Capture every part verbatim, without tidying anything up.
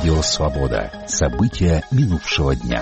Радио «Свобода». События минувшего дня.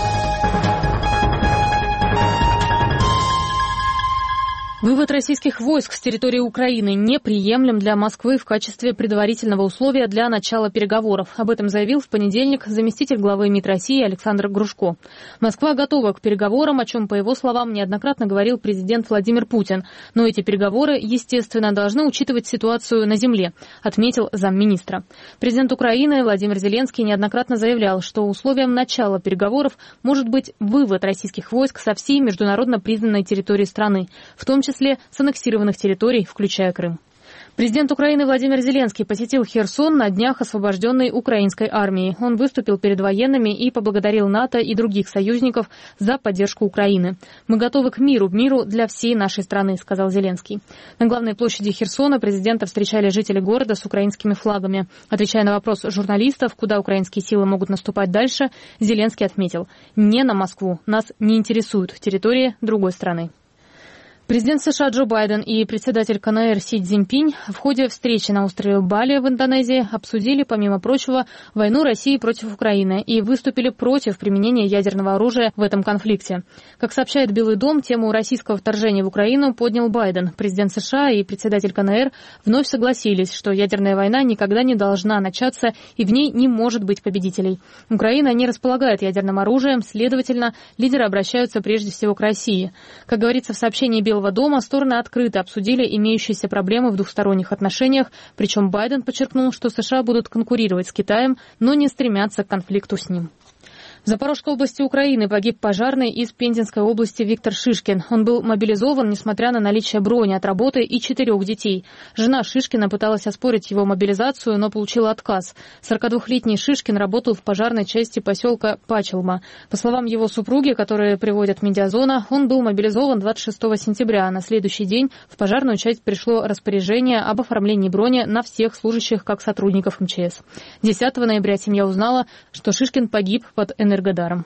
Вывод российских войск с территории Украины неприемлем для Москвы в качестве предварительного условия для начала переговоров. Об этом заявил в понедельник заместитель главы МИД России Александр Грушко. Москва готова к переговорам, о чем, по его словам, неоднократно говорил президент Владимир Путин. Но эти переговоры, естественно, должны учитывать ситуацию на земле, отметил замминистра. Президент Украины Владимир Зеленский неоднократно заявлял, что условием начала переговоров может быть вывод российских войск со всей международно признанной территории страны, в том числе в числе с аннексированных территорий, включая Крым. Президент Украины Владимир Зеленский посетил Херсон на днях освобожденной украинской армии. Он выступил перед военными и поблагодарил НАТО и других союзников за поддержку Украины. «Мы готовы к миру, миру для всей нашей страны», — сказал Зеленский. На главной площади Херсона президента встречали жители города с украинскими флагами. Отвечая на вопрос журналистов, куда украинские силы могут наступать дальше, Зеленский отметил: «Не на Москву, нас не интересуют территории другой страны». Президент США Джо Байден и председатель КНР Си Цзиньпинь в ходе встречи на острове Бали в Индонезии обсудили, помимо прочего, войну России против Украины и выступили против применения ядерного оружия в этом конфликте. Как сообщает Белый дом, тему российского вторжения в Украину поднял Байден. Президент США и председатель КНР вновь согласились, что ядерная война никогда не должна начаться и в ней не может быть победителей. Украина не располагает ядерным оружием, следовательно, лидеры обращаются прежде всего к России. Как говорится в сообщении Белого дома, стороны открыто обсудили имеющиеся проблемы в двухсторонних отношениях, причем Байден подчеркнул, что США будут конкурировать с Китаем, но не стремятся к конфликту с ним. В Запорожской области Украины погиб пожарный из Пензенской области Виктор Шишкин. Он был мобилизован, несмотря на наличие брони от работы и четырех детей. Жена Шишкина пыталась оспорить его мобилизацию, но получила отказ. сорокадвухлетний Шишкин работал в пожарной части поселка Пачелма. По словам его супруги, которые приводят «Медиазона», он был мобилизован двадцать шестого сентября. На следующий день в пожарную часть пришло распоряжение об оформлении брони на всех служащих как сотрудников МЧС. десятого ноября семья узнала, что Шишкин погиб под Энергодаром.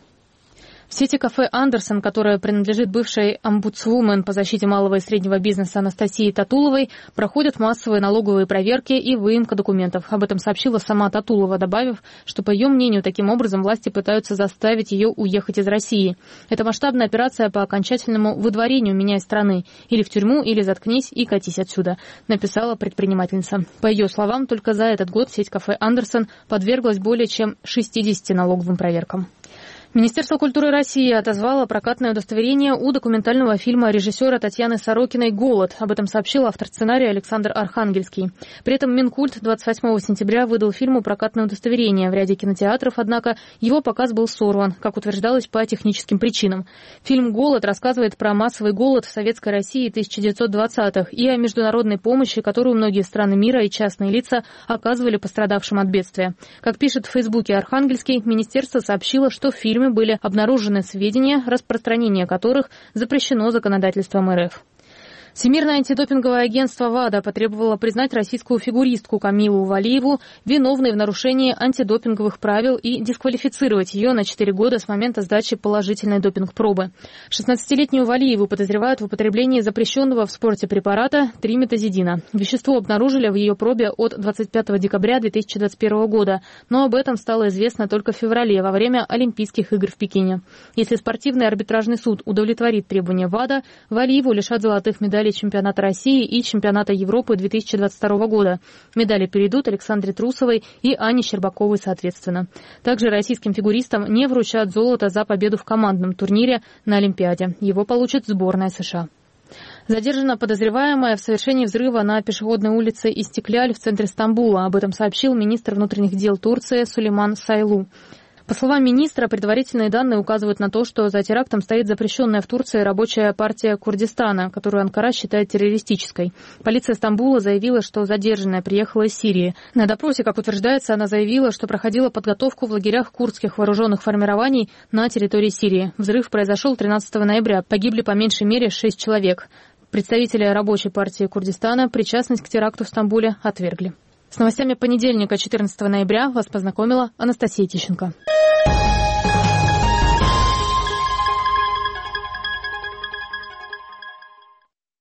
В сети кафе «Андерсон», которая принадлежит бывшей омбудсвумен по защите малого и среднего бизнеса Анастасии Татуловой, проходят массовые налоговые проверки и выемка документов. Об этом сообщила сама Татулова, добавив, что, по ее мнению, таким образом власти пытаются заставить ее уехать из России. Это масштабная операция по окончательному выдворению меня из страны. Или в тюрьму, или заткнись и катись отсюда, написала предпринимательница. По ее словам, только за этот год сеть кафе «Андерсон» подверглась более чем шестидесяти налоговым проверкам. Министерство культуры России отозвало прокатное удостоверение у документального фильма режиссера Татьяны Сорокиной «Голод». Об этом сообщил автор сценария Александр Архангельский. При этом Минкульт двадцать восьмого сентября выдал фильму прокатное удостоверение. В ряде кинотеатров, однако, его показ был сорван, как утверждалось, по техническим причинам. Фильм «Голод» рассказывает про массовый голод в Советской России тысяча девятьсот двадцатых и о международной помощи, которую многие страны мира и частные лица оказывали пострадавшим от бедствия. Как пишет в Фейсбуке Архангельский, министерство сообщило, что в фильме были обнаружены сведения, распространение которых запрещено законодательством РФ. Всемирное антидопинговое агентство ВАДА потребовало признать российскую фигуристку Камилу Валиеву виновной в нарушении антидопинговых правил и дисквалифицировать ее на четыре года с момента сдачи положительной допинг-пробы. шестнадцатилетнюю Валиеву подозревают в употреблении запрещенного в спорте препарата триметазидина. Вещество обнаружили в ее пробе от двадцать пятого декабря две тысячи двадцать первого года, но об этом стало известно только в феврале, во время Олимпийских игр в Пекине. Если спортивный арбитражный суд удовлетворит требования ВАДА, Валиеву лишат золотых медалей чемпионата России и чемпионата Европы две тысячи двадцать второго года. Медали перейдут Александре Трусовой и Анне Щербаковой соответственно. Также российским фигуристам не вручат золото за победу в командном турнире на Олимпиаде. Его получит сборная США. Задержана подозреваемая в совершении взрыва на пешеходной улице Истикляль в центре Стамбула. Об этом сообщил министр внутренних дел Турции Сулейман Сайлу. По словам министра, предварительные данные указывают на то, что за терактом стоит запрещенная в Турции рабочая партия Курдистана, которую Анкара считает террористической. Полиция Стамбула заявила, что задержанная приехала из Сирии. На допросе, как утверждается, она заявила, что проходила подготовку в лагерях курдских вооруженных формирований на территории Сирии. Взрыв произошел тринадцатого ноября. Погибли по меньшей мере шесть человек. Представители рабочей партии Курдистана причастность к теракту в Стамбуле отвергли. С новостями понедельника, четырнадцатого ноября, вас познакомила Анастасия Тищенко.